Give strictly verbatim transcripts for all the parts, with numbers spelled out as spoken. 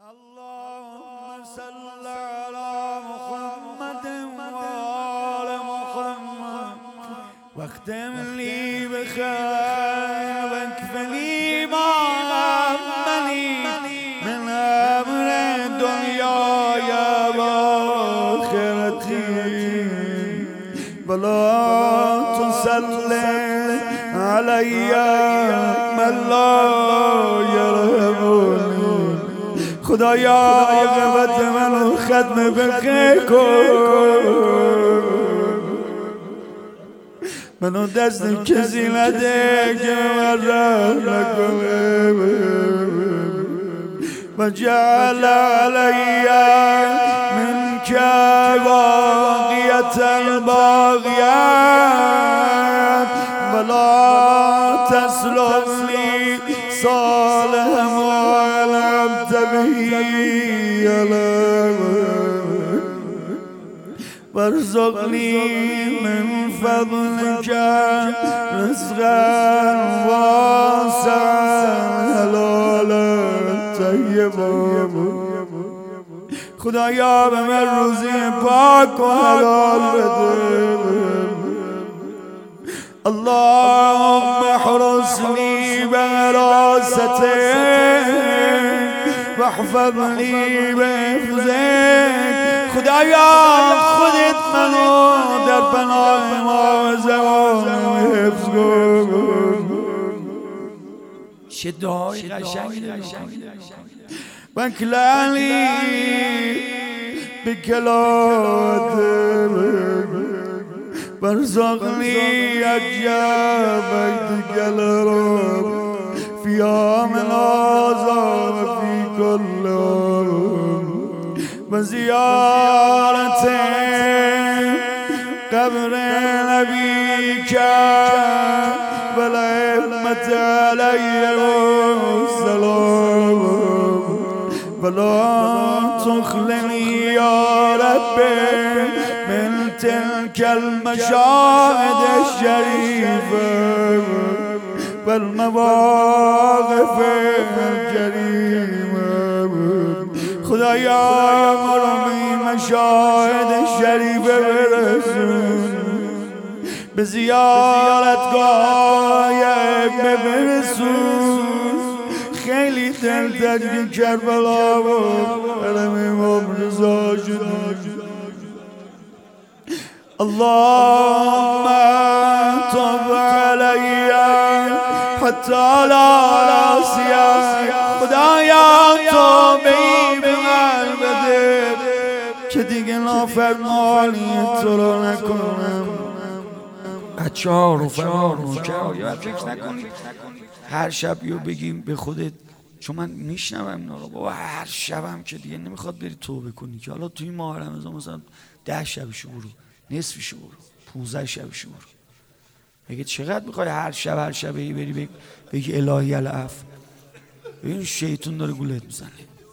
اللهم صل على محمد وآل محمد واختم لي بخير واكفني ما همني من امر دنیای وآخرتي ولا تسلط علي من لا يرحمني. خدایا عاقبت منو ختم بخیر کن، منو دست کسی نده که من رحم نکنه و جعل علی منک باقیة الباقیات ولا تسلبنی صالحا ولم تبهی وارزقني من فضلك رزقا واسعا حلالا طیبا. خدایا به من روزی پاک و حلال بده. اللهم احرسني بحراستك واحفظني بحفظك. خدایا خودت منو در پناه ما زمان حفظ کن. چه دعای قشنگی بکلانی بکلاتك وارزقني أجاب بيتك الرب في يوم الآزار في كل وزيارة قبر نبيك والأئمة عليهم السلام ولا تخلني يا ربي من تلك المشاهد الشريفة والمواقف الجريمة. خدایا مرمی مشاهد الشريفة برسون به زیارتگاه برسون. خیلی دلتنگ کربلا و علم امام رضا شد. اللهم تب علي حتى لا ناسيك. خدایا توبه‌ای به من بده که دیگه نافرمانی تو رو نکنم. بچه ها رو فرار کرد فکر نکنید هر شب یو بگیم به خودت، چون من میشنوم اینا رو بابا هر شبم که دیگه نمیخواد بری توبه کنی که حالا توی ماه رمضان مثلا ده شبشو برو، نصفشو برو، پونزده شبشو برو. میگه چقدر میخوای هر شب هر شب بری بری بگی الهی العفو؟ ببین شیطون داره گولت میزنه.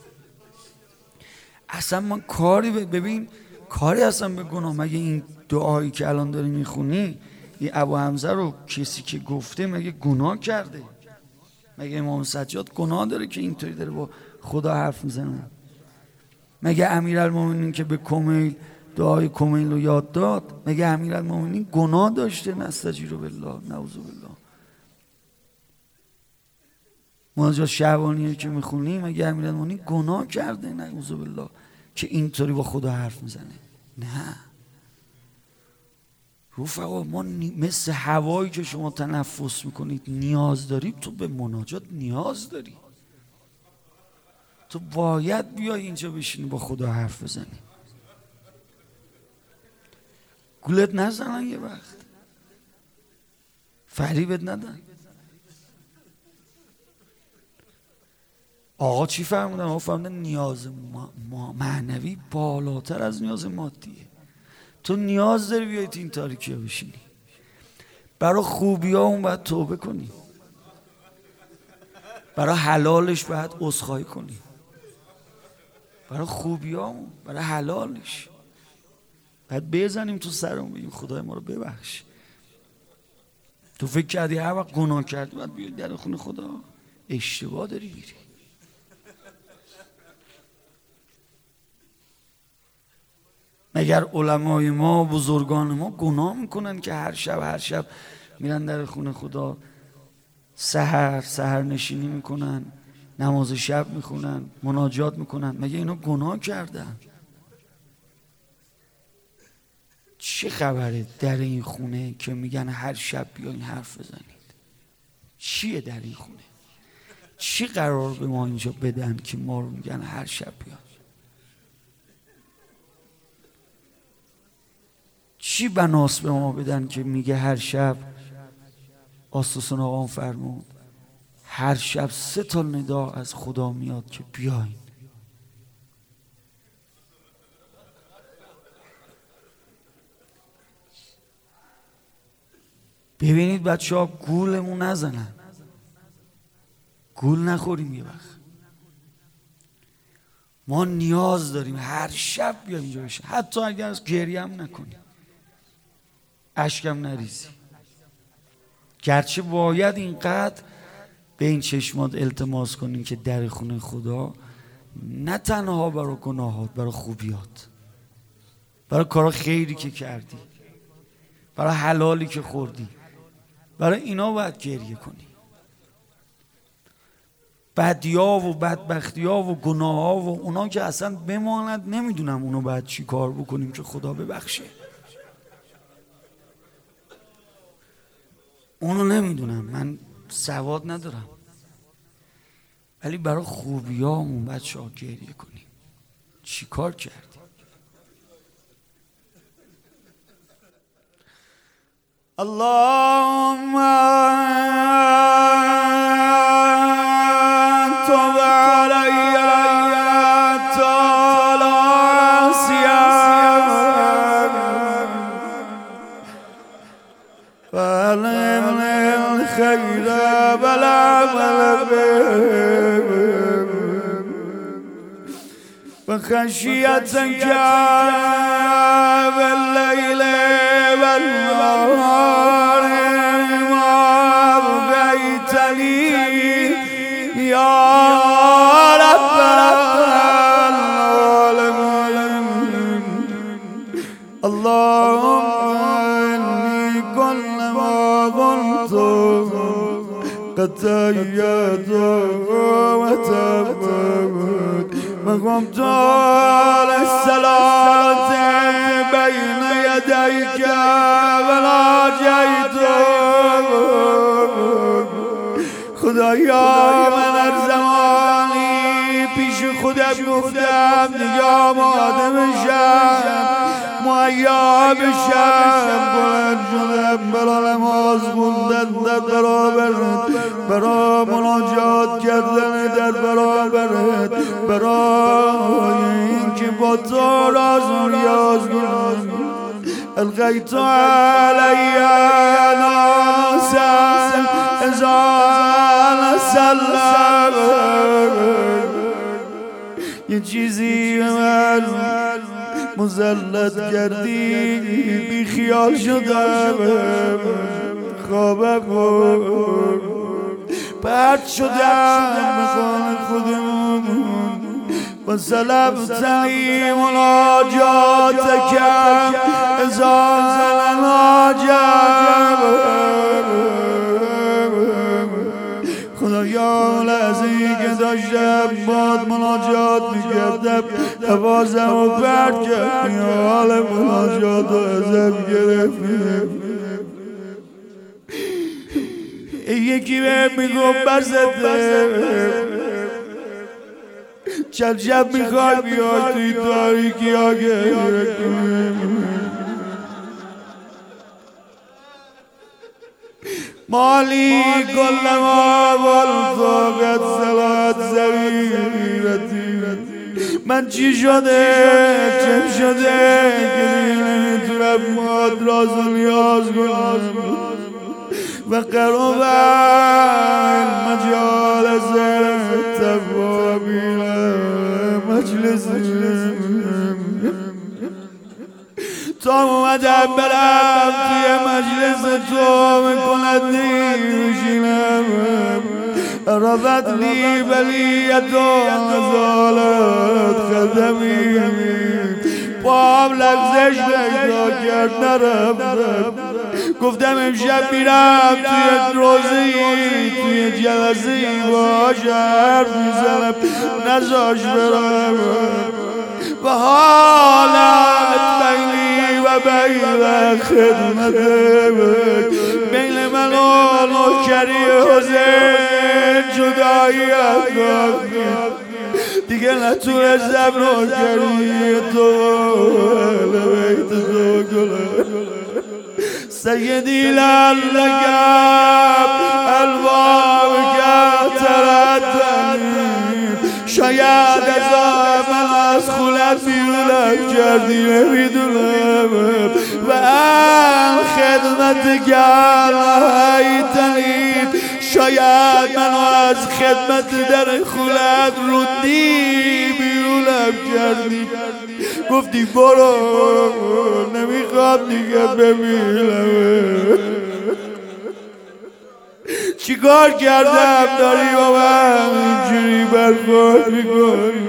اصلا من کاری ببین کاری اصلا به گناه. مگه این دعایی که الان داری میخونی این ابو حمزه رو کسی که گفته مگه گناه کرده؟ مگه امام سجاد گناه داره که اینطوری داره با خدا حرف میزنه؟ مگه امیرالمومنین که به کمیل دعای کمیل رو یاد داد مگه امیرالمومنین گناه داشته؟ نستجیر بالله نعوذ بالله. مناجات شعبانیه که میخونیم مگه امیرالمومنین گناه کرده؟ نعوذ بالله که اینطوری با خدا حرف میزنه؟ نه رفقا، ما مثل هوایی که شما تنفس میکنید نیاز داریم. تو به مناجات نیاز داری. تو باید بیای اینجا بشینی با خدا حرف بزنی. گولت نزنن یه وقت، فریبت ندن. آقا چی فرمودن؟ آقا فرمودن نیاز ما ما معنوی بالاتر از نیاز مادیه. تو نیاز داری بیایی تو این تاریکی ها بشینی. برای خوبی ها اون باید توبه کنی، برای حلالش باید عذرخواهی کنی. برای خوبی ها اون، برای حلالش باید بزنیم تو سرمون بگیم خدای ما رو ببخش. تو فکر کردی هر وقت گناه کردی باید بیای در خونه خدا؟ اشتباه داری میری. مگر علمای ما بزرگان ما گناه میکنن که هر شب هر شب میرن در خونه خدا سحر سحر نشینی میکنن، نماز شب میخونن، مناجات میکنن؟ مگه اینا گناه کردن؟ چه خبره در این خونه که میگن هر شب بیاین حرف بزنید؟ چیه در این خونه؟ چی قرار به ما اینجا بدن که ما رو میگن هر شب بیاین؟ چی بناس به ما بدن که میگه هر شب آستوسن آقام فرمود هر شب سه تا ندا از خدا میاد که بیاین. ببینید بچه ها گولمون نزنن، گول نخوریم. یه وقت ما نیاز داریم هر شب بیایم اینجا بشین، حتی اگر از گریه هم نکنیم، اشکم نریزی، گرچه باید اینقدر به این چشمات التماس کنیم که در خونه خدا نه تنها برای گناهات، برای خوبیات، برای کارا خیری که کردی، برای حلالی که خوردی، برای اینا باید گریه کنی. بدیا و بدبختیا و گناه ها و اونا که اصلا بماند نمیدونم اونو باید چی کار بکنیم که خدا ببخشه، اونو نمیدونم، من سواد ندارم، ولی برای خوبیامون بچه ها گریه کنیم. چی کار کردیم؟ اللهم تب علی تعالی فعلم الخير والعمل به وخشيتك بالليل والنهار ما بقيت لي يا رب العالمين. اللهم إني كلما كنت قد تهيأت وتبت وقمت للصلاة بين يديك وناجيت خدایا من هر زمانی پیش خودم گفتم نگاه ماده بشم، مهیا بشم، بلند شدم برا نماز خوندن در برابرت، برا مناجات کردن در برابرت، برای اینکه با تو راز و ریاض کنم. القیت علی ناسا اذا نسلم یه چیزی به من مسلط کردی، بی خیال شدم، خوابم بود، پرد شدم مکان خودمون و سلبتنی مناجاتک اذا ناجم. خدایا لحظه‌ای که داشتم باد مناجات میکردم حواسم رو پرد کردی، حال مناجات رو ازم گرفتی. یکی بهم میگم برزده چند شب میخوای بیای توی تاریکی ها گریه کنی، مالی کلما والتقت صلات زویرتی. من چی شده چم شده که نمیتونم ماد راز و نیاز کنم و قرب المجالس توابین مجلس تا اومدم برم توی مجلس تو میکند نیشینم رضت لی بلیت و نزالت خدمی پا پام لغزش پیدا کرد نرفتم. گفتم امشب میرم توی روزی توی جلسه باش حرف میزنم نزاش برم و حالت بینی و بین خدمت بین من و نوکری حسین جدایی انداخت. دیگه نتونستم نوکری تو بیت تو گله سیدی لعلکم الباب که تردنی شاید از من از خلت بیرونم کردی نمیدونم و خدمت گرهیتنی شاید منو از خدمت در خلت رودی بیرونم کردی. گفتی برو نمیخوام دیگه ببینم. چیکار کردم داری با من اینجوری برخورد میکنی؟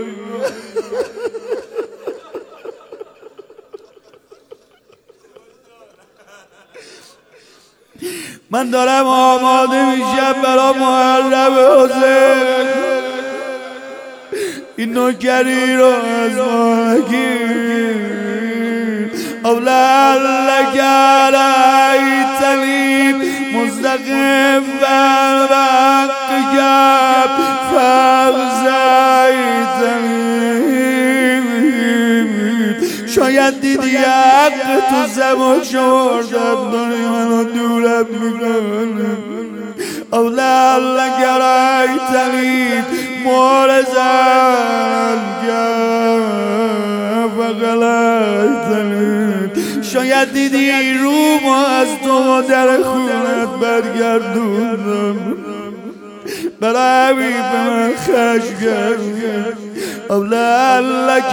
من دارم آماده میشم برا محرم حسین. این نوکری رو از ما نگیر. لعلک رأیتنی مستقیم بربقیت فغزیتنی شاید دیدی حق تو زمان شوردم داری منو دورم میکنم. او لعلک رأیتنی مورزن فغلایتنی شاید دیدی رومو از تو در خونت برگردوندم برای به من خشگرد. او لعلک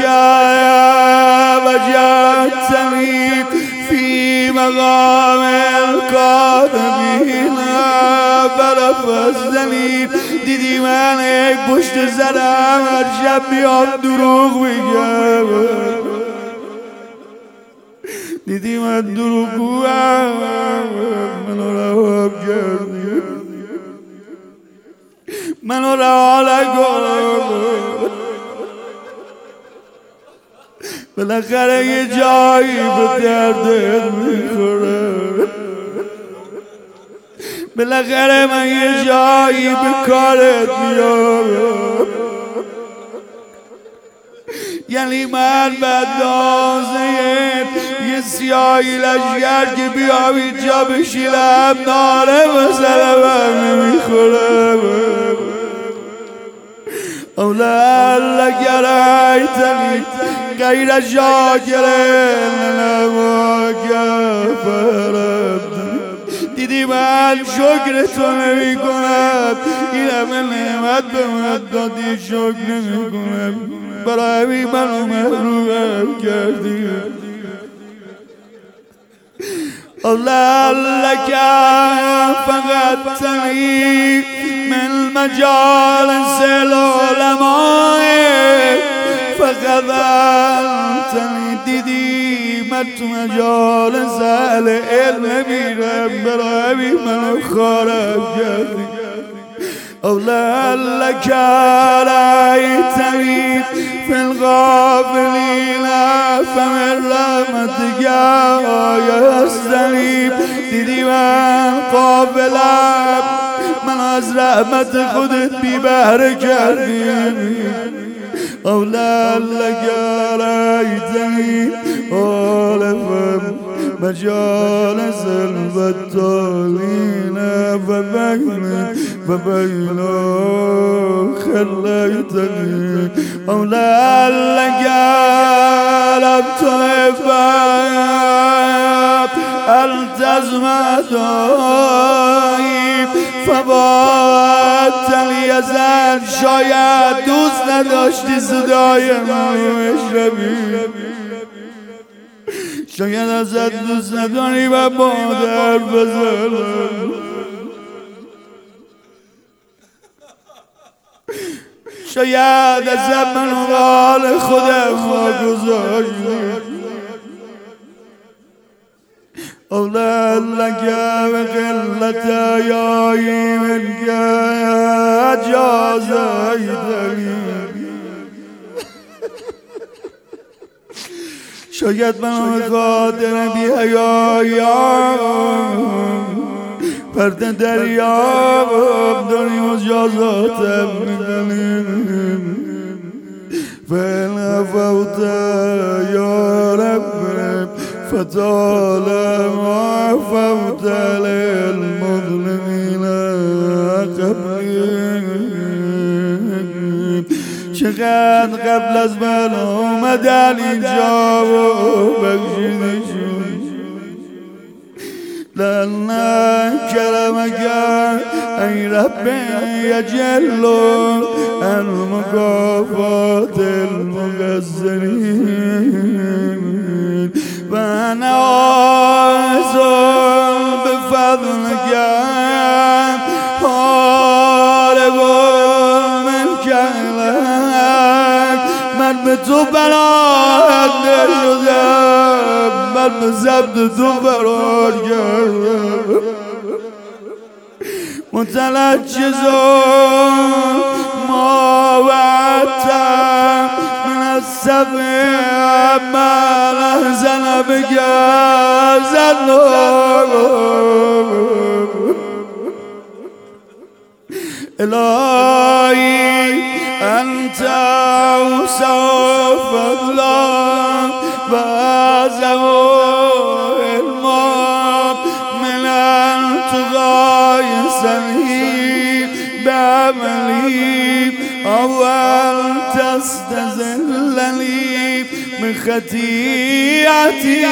وجدتنی فی مقام الکاذبین فرفضتنی دیدی من یک پشت زدم هر شب بیام دروغ میگم. دیدی من دروغگوام منو رها کردی منو رها نکن. بالاخره یه جایی به دردت میخوره. بالاخره من یه جایی به کارت میام. یعنی من بدازه یه سیاهی لشگر که بیام اینجا بشیلم ناره بسرم نمیخورم. او لعلک رأیتنی غیر شاکر لما کفرت دیدی من شکر تو نمی کنم. این همه نعمت به من دادی شکر نمی کنم برای همین منو محرومم کردی. لعلک فقدتنی من مجالس العلماء فقدتنی دیدی من تو مجالس اهل علم میرم برای همین منو خارم کردی. او لعلک رأیتنی فی الغافلین فمن رحمتک یستنی دیدی من غافلم من از رحمت خودت بی بهره کردی. او لعلک رأیتنی آلفم مجالس البطالین فبین فبین خلیتنی. او لعلک لم تحب التزم دایی فبادتنی ازن شاید دوست نداشتی صدای منو بشنوی. شاید ازت دوست نداری و مادر بزنم. شاید ازت منو حال خودم واگذاشتی. أولا لك وقلة ياي منك جازيتني شاید من خاطر بی حیاییم پرده دریاب داری مجازاتم میکنیم فإن عفوت یا رب فطال ما عفوت للمظلمین قبلی چقدر قبل از من آمدن اینجا و بخشیدشون لأن كرمك أي رب يجل عن مكافأة المقصرين وأنا عايز بفضلك خالق الملك لك من بتو بلاد شدم من بزبط تو فرار کردم متلجزون ما وعدتم من السبع ما لحزن بگذنم إلهي أنت أوسع فضلا وأعظم علما من أن تغايسني بعملي أو أن تستذلني من خطيئتي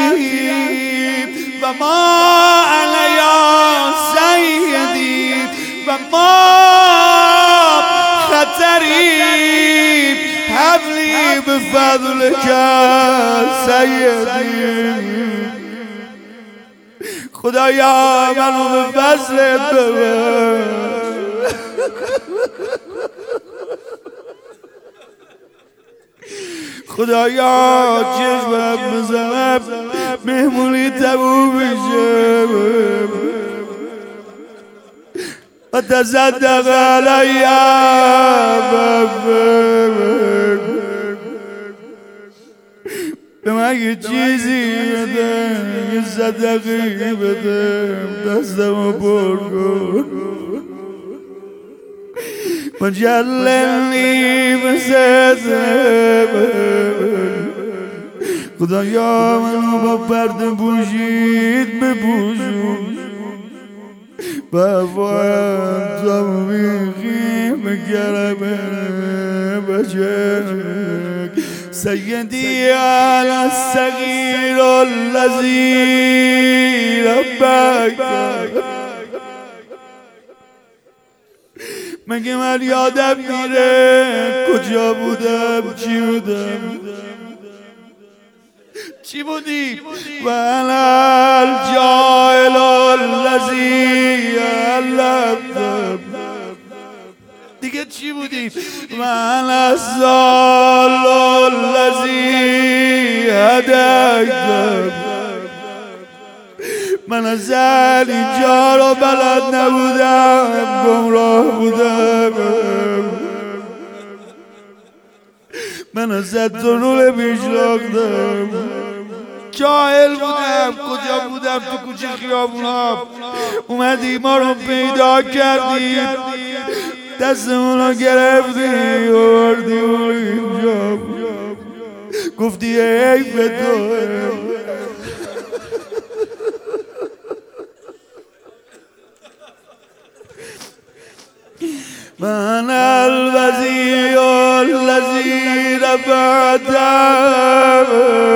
وما أنا يا سيدي وما خطري هب لي بفضلك سيدي خدایا منو به فضلت ببر خدایا چشمت بزنم مهمونی تموم بشه و تصدق علی به من یه چیزی بده یه صدقی بده دستمو پر کن مجللی بسزم خدایا منو با پرده پوشید بپوشون بفاید توفیقی بکرمه بچک سيدي على الصغير الذي ربك مگه من یادم میره کجا بودم چی بودم چی بودی و انا الجاهل الذي علمتم دیگه چی بودی من الضال الذی هدیتم من از اینجا رو بلد نبودم گمراه بودم من از تنول میشناختم جاهل بودم کجا بودم تو کوچه خیابونا اومدی ما رو پیدا کردی دستمونو گرفتی آوردی اون اینجا گفتی حیف تو من الوزی الذی رفعتم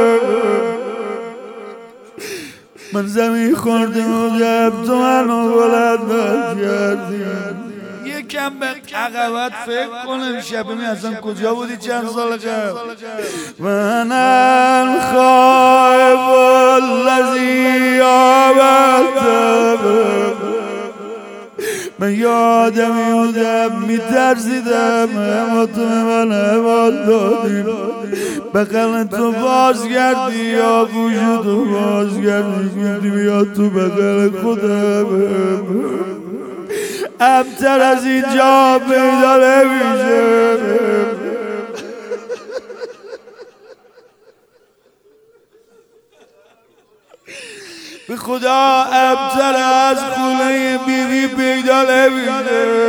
من زمین خورده بودم تو منو بلند کردی یکم به عقبت فکر کنم شب می اصلا کجا بودی چند سال قبل من الخائف الذی آمدتم من یادم یادم میترسیدم اما تو من امان دادی بغل تو بازگردی یا گوش تو بازگردی گفتی بیا تو بغل خودم امتر از اینجا پیدا نمیشه به خدا امتر از خونه بیبی پیدا نمیشه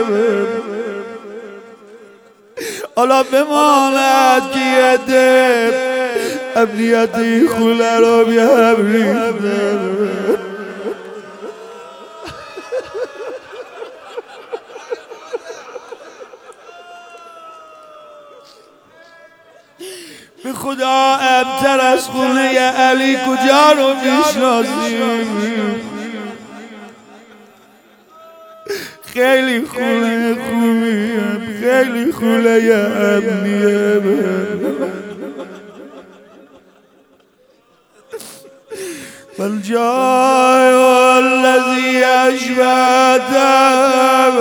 حالا بماند که یه ده امنیتی خونه رو بیام ریخته به خدا امتر از خونه علی کجا رو میشناسی خیلی خونه خوبیه خیلی خونه امنیه والجای والذی اشبهتم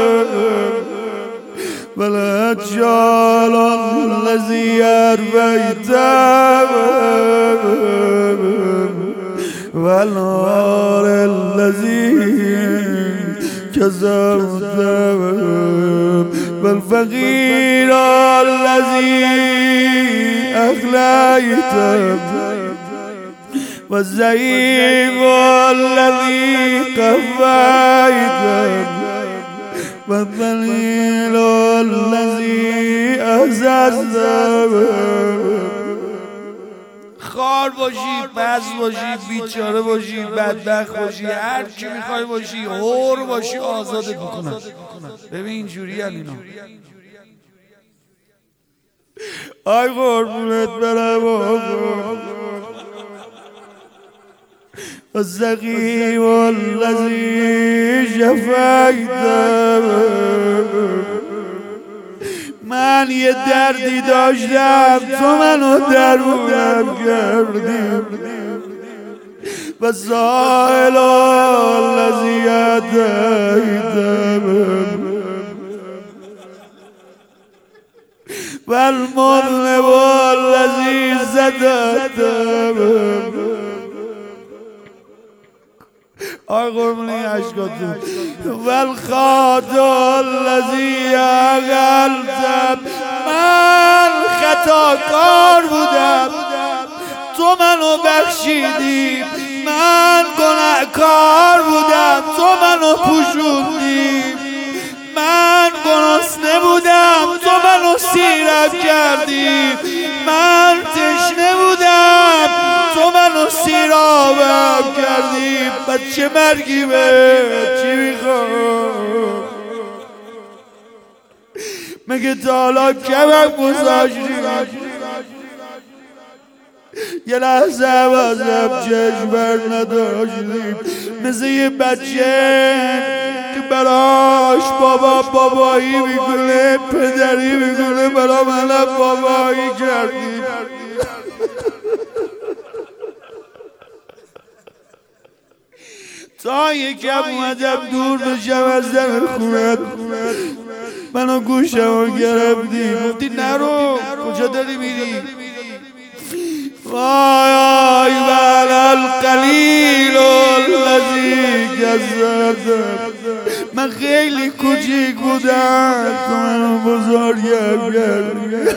والأجيال الذي أربيتم والنار الذي كسرتم والفقير الذي أغليتم والزعيم الذي قفيتم والذليل الذي أهززتم خار باشی، پس باشی، بیچاره باشی، بدبخت باشی، هر چی میخوای باشی، حر باشی آزادت میکنن. ببین اینجوری اینا. آی قربونت برم آقا الزقیم الذی شفیتم من یه دردی داشتم تو منو درونم کردی و سائل الذی اتیتم و المذنب الذی زدتم آی قربونی عشقاتون والخاط الذی اغلتم من خطاکار بودم تو منو بخشیدی من گناهکار بودم تو منو پوشوندی من گرسنه بودم تو منو سیرم کردی من تشنه بودم تو منو سیرابم کردی بچه مرگی به چی میخوام مگه تا حالا کمم گذاشتی یه لحظه ازم چشم بر نداشتیم مثل یه بچه که براش بابا بابایی میکنه پدری میکنه برا منم بابایی کردی تا یکم اومدم دور بشم از در خونت منو گوشمو گرفتی گفتی نرو کجا داری میری وای آی بل القلیل الذی کذبتم من خیلی کوچیک بودم تو منو بزرگم کردی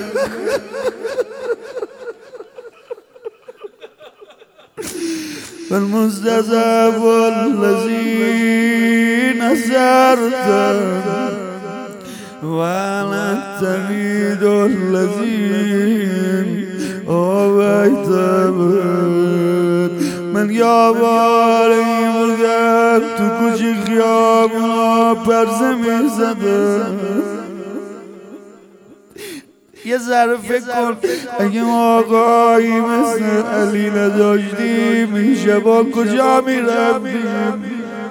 والمستضعف الذی نصرتم والتقید الذی آویتم من یاباری بودم تو کوچه خیابونا پرزه میزدم یه ذره فکر کن اگه آقایی مثل علی نداشتیم این شبا کجا میرفتیم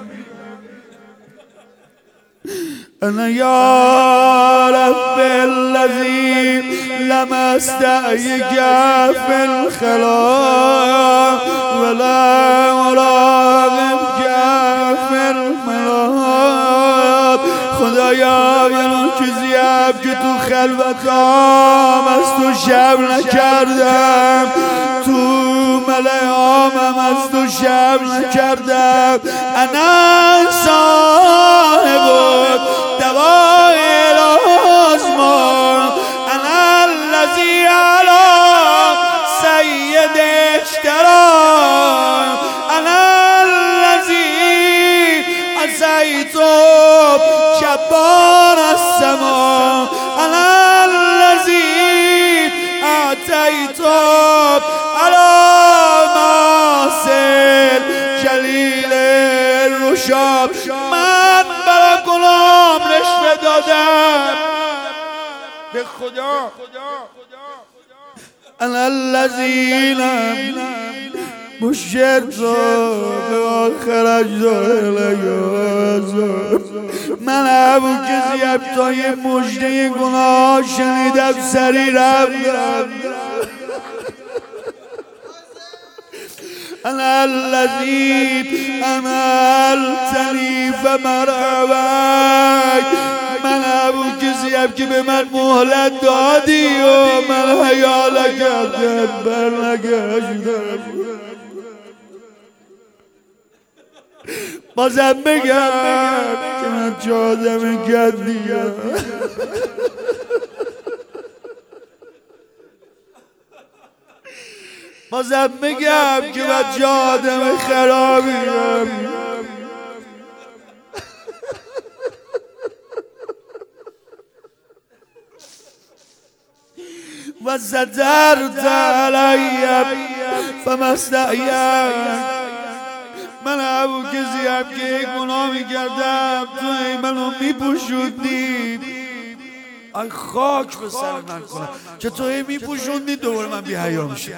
انا یا رب الذی لمست ایکا فی الخلا ولا مراقب فی الملا خدایا من کسیم که تو خلوتام از تو شب نکردم، تو ملعامم از تو شب نکردم. انا صاحب دوای الازمان، انا الذی علی سید اشترام، انا الذی عصیت جبار السما، انا الذی اعطیت علی ماسل جلیل الرشاب. من برای غلام رشوه دادم به خدا. انا الذی لم بشرت بآخر اجزاء، من ابو کذیب تا یه مژده گناه شنیدم سری رفتم. انا الذی املتنی فمرعوک، من ابو کذیب که به من مهلت دادی و من حیا نکردم برنگشتم. بازم بگم که من چه آدم گندیم، بازم بگم که من چه آدم خرابیم. و سترت علی فما استحییت، من ابو کذیب که گناه میکردم تو ای منو میپوشوندی. ای خاک به سر من کنم که تو ای میپوشوندی دوباره من بی حیا میشه.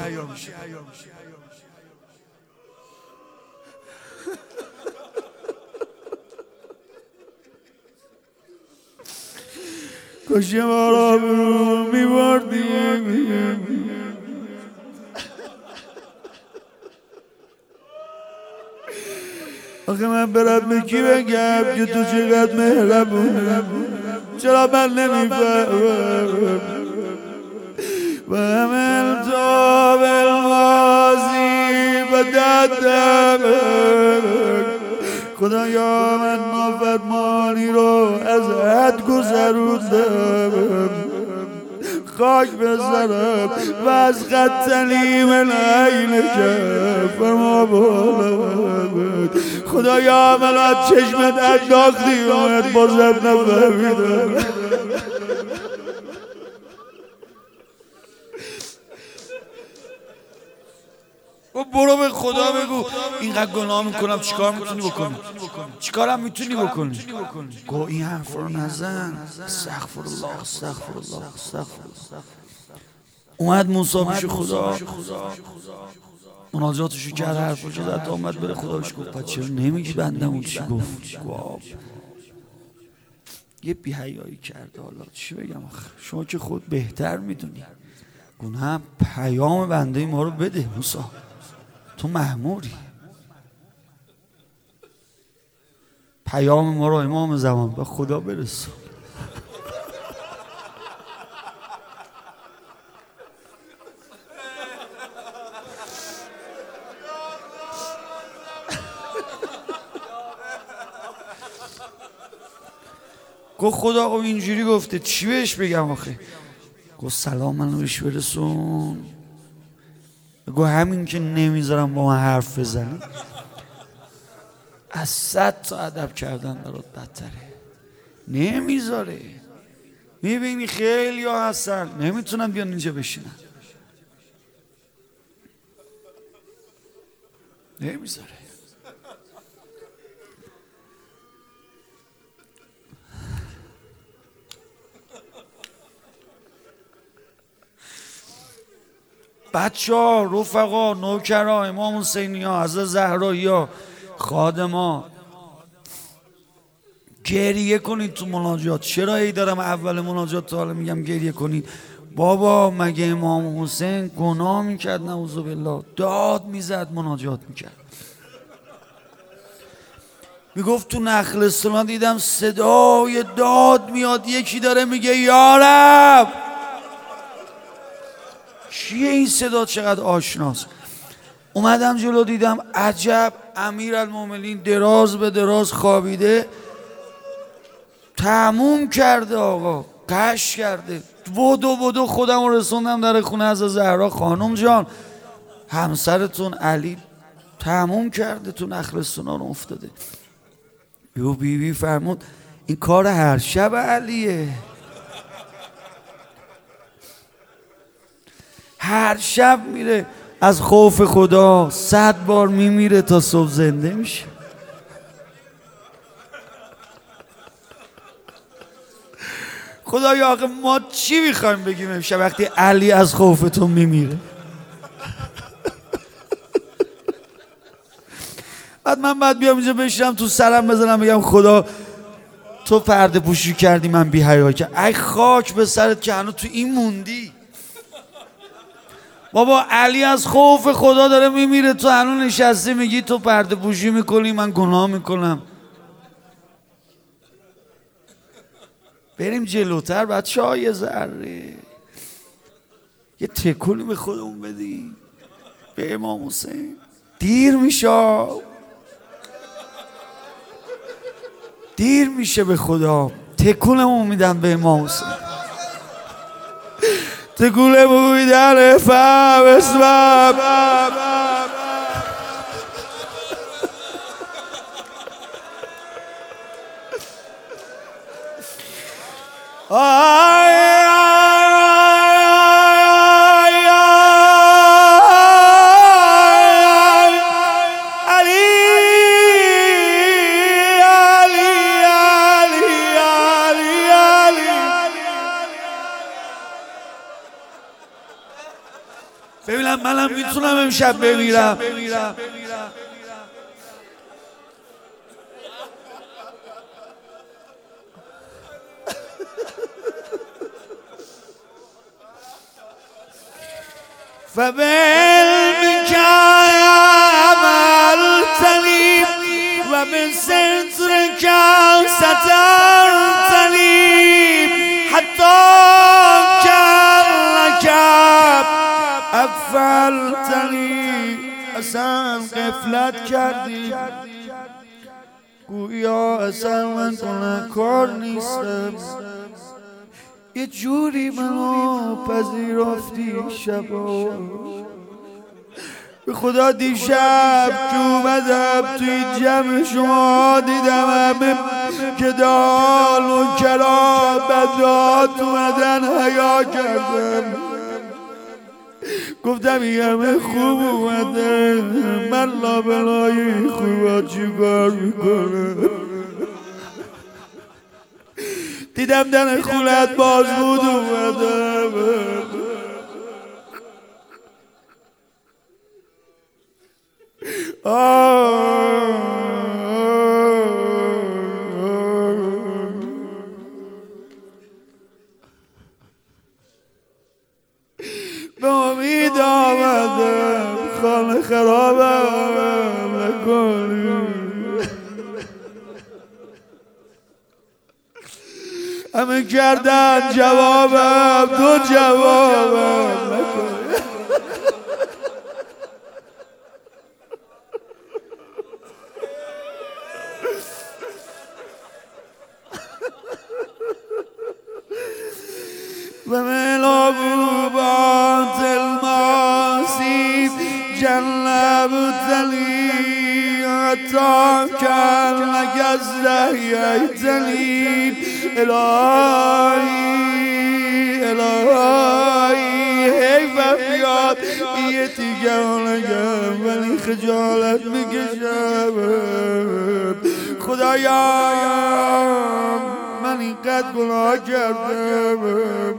کاش ما را برو میبردیم، آخه من برم به کی بگم که تو چقدر مهربونی، چرا من نمیفهمم. و من تو بالماضی بددم، خدایا من نافرمانی رو از حد گذروندم، خاک بزنم و از قتلی من عین کف ما بالد. خدایا من از چشمت انداختی اومد بازم نفهمیدم. و برو به خدا بگو اینقدر گناه میکنم چیکار میتونی بکنی؟ چیکارم میتونی بکنی؟ گو این حرف رو نزن. استغفرالله استغفرالله استغفرالله. اومد موسی پیش خدا مناجاتشو کرد، حرفشو زد، اومد بره خداش گفت پس چرا نمیگی بندمون چی گفت؟ یه بی‌حیایی کرده. حالا چی بگم آخه شما که خود بهتر میدونی. گناه پیام بنده ما رو بده موسی، تو مأموری. پیام ما رو امام زمان به خدا برسون. گفت خدا خب اینجوری گفته چی بهش بگم آخه؟ گفت سلام منو بهش برسون. گفت همین که نمیذارم با من حرف بزنی از صد تا ادب کردن برات بدتره. نمیذاره. میبینی خیلی ها هستن نمیتونن بیان اینجا بشینن، نمیذاره. بچه ها، رفقا، نوکرها، امام حسینی ها، حضرت زهرایی ها، خادما گریه کنید تو مناجات. چرا ای دارم اول مناجات تا حالا میگم گریه کنید؟ بابا مگه امام حسین گناه میکرد؟ نعوذ بالله. داد میزد، مناجات میکرد. میگفت تو نخلستان دیدم صدای داد میاد، یکی داره میگه یارب. چیه این صدا؟ چقدر آشناست. اومدم جلو دیدم عجب، امیرالمومنین دراز به دراز خوابیده، تموم کرده آقا، قش کرده. ودو ودو خودم رو رسوندم در خونه از زهرا. خانم جان همسرتون علی تموم کرده، تو نخلستان افتاده. یو بی بی فرمود این کار هر شب علیه، هر شب میره از خوف خدا صد بار میمیره تا صبح زنده میشه. خدایا آخه ما چی میخوایم بگیم امشب وقتی علی از خوفتون میمیره؟ بعد من بعد بیام اینجا بشینم تو سرم بزنم بگم خدا تو پرده پوشی کردی من بی حیا کردم. ای خاک به سرت که هنوز تو این موندی. بابا علی از خوف خدا داره میمیره، تو هنوز نشستی میگی تو پرده پوشی میکنی من گناه میکنم. بریم جلوتر بچه ها، یه ذره یه تکونی به خودمون بدیم به امام حسین. دیر میشه، دیر میشه به خدا. تکونمون میدن به امام حسین. تکونمون میدن فهم اسمم. ببینم منم میتونم امشب بمیرم. فبالمك عملتني وبسترك سترتني حتى كأنك اغفلتنی. اصلا غفلت کردی، گویا اصلا من گناهکار نیستم. یه جوری منو پذیرفتی شبا. به خدا دیشب که اومدم توی جمع شما دیدم همه که دال و کلام بدات اومدن حیا کردم. گفتم این همه خوب اومده، من لابلای خوبا چی کار میکنم؟ دیدم در خونت باز بود اومدم. به امید آمدم خانه خرابم نکنی. همه کردن جوابم تو جوابم نکنی. و ملابوبات الماسی جنبتنی حتی کانک ازدهیتنی. الهی الهی حیفم بیاد یه تیگه نگم ولی خجالت میکشم. خدایا من اینقدر گناه کردم،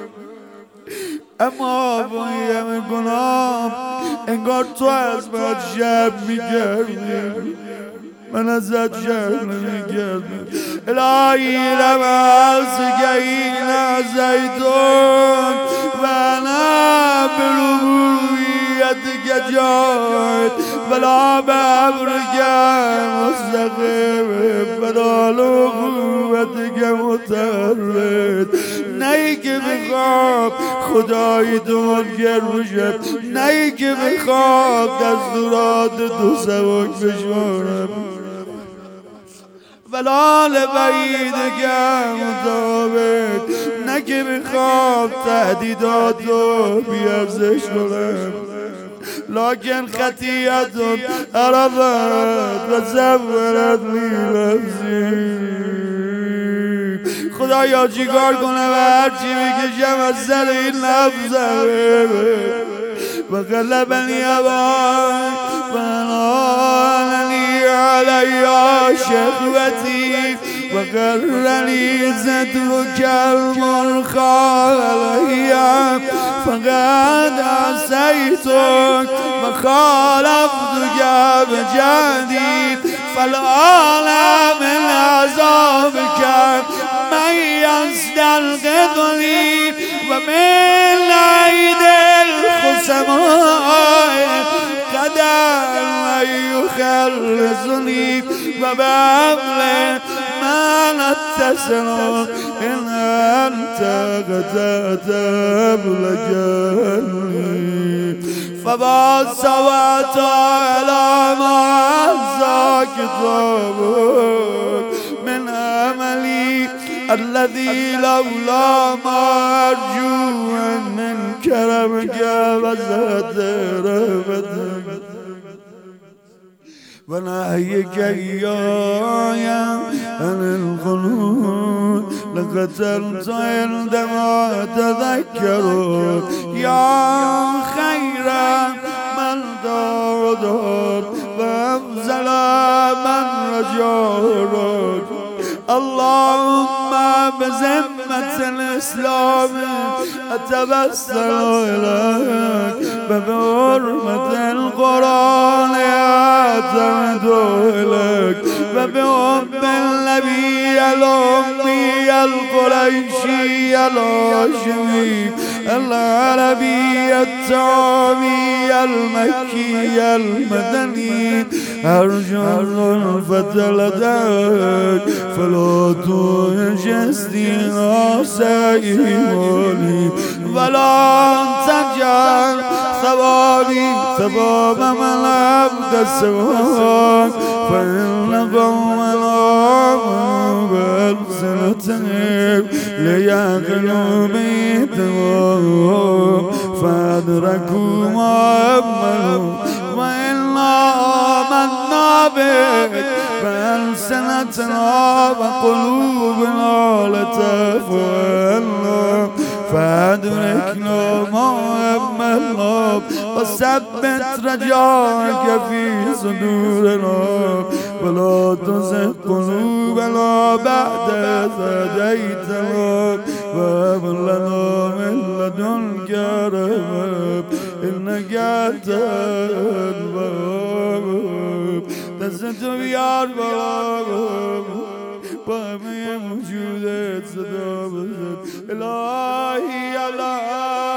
اما با این همه گناه انگار تو از من شب میگردی، من ازت شب نمیگردم. الهی لمس گهین زیتون و انا برویت دیگه جاید بلا ببرگم مستقیم بدال و قوت دیگه مترد نهی که بخواب خدایی منکر بشد نهی که بخواب دستورات دو سبک بشمارم ولال بعید گم دابد نه که بخواب تهدیدات رو بیارزش کنم لکن خطیت عرفت و زورت لی لفظی خدایا چیکار کنم هرچی میکشم از سر این لفظم و غلبنی ابای و نالنی علی شهوتی و قرنی زدرک المرخال علیم فقد عصیتک و خالفتک بجدید فالعالم العذابک من یستلقطنی و من عید الخصماء قدر و یخلصنی و بابل من اتصل ان انت قد ابلغني فبعد سوات على ما كتابك من عملي الذي لولا ما ارجو من كرمك وزاد رحمتك ونهيك إياي عن القنوت لقتلت عندما تذكر يا خير من دار وأفضل من رجاك اللهم بذمة الإسلام أتبسل إليك بحرمة القرآن أعتمد إليك وبحب النبي الأمي القريشي الهاشمي العربي التامي المكي المدني أرجو الفتى لديك فلا تجسدي سيئوني ولا تجعل ثوابي ثواب من عبد سواك فإن قوم العامل بألسنتهم ليأكلوا بيتهم فأدركوا ما أملوا وإنا آمنا بك بألسنتنا وقلوبنا لتفعلنا فأدركنا ما أملنا وثبت رجاك في صدورنا ولا تزغ قلوبنا بعد إذ هديتنا وهب لنا من لدنك رحمة إنك أنت الوهاب دست بیار بابا با همه موجودت صدا بزن الهی الله